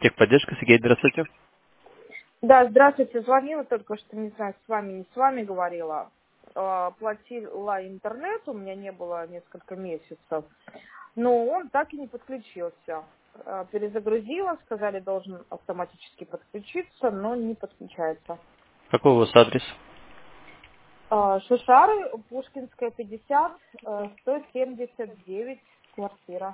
Техподдержка, Сергей, здравствуйте. Да, здравствуйте. Звонила только что, не знаю, не с вами говорила. Платила интернет, у меня не было несколько месяцев, но он так и не подключился. Перезагрузила, сказали, должен автоматически подключиться, но не подключается. Какой у вас адрес? Шишары, Пушкинская, 50, 179, квартира.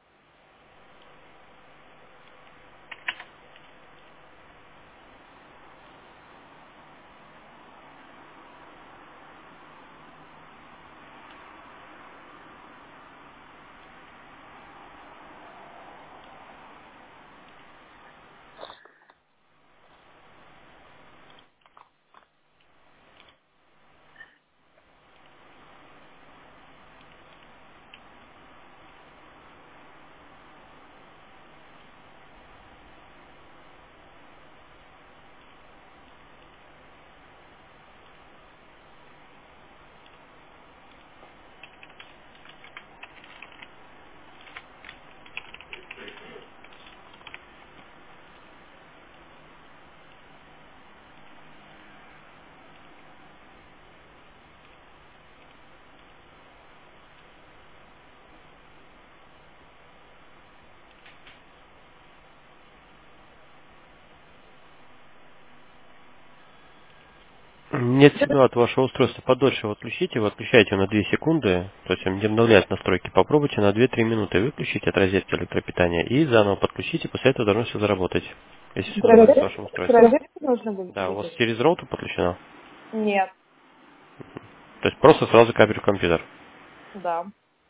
Нет сигнала от вашего устройства. Подольше его отключите, вы отключаете его на 2 секунды, то есть он не обновляет настройки. Попробуйте на 2-3 минуты выключить от розетки электропитания и заново подключите, после этого должно все заработать. Если все нормально с вашим С устройством. розетки нужно будет Да, у вас включить? через роутер подключено. Нет, То есть просто сразу кабель в компьютер. да.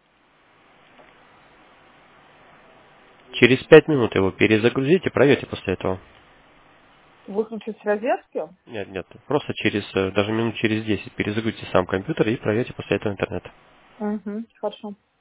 Через 5 минут его перезагрузите, проверьте после этого. Выключить с розетки? Нет, нет, просто даже минут через 10 перезагрузите сам компьютер и проверьте после этого интернет. Угу, хорошо.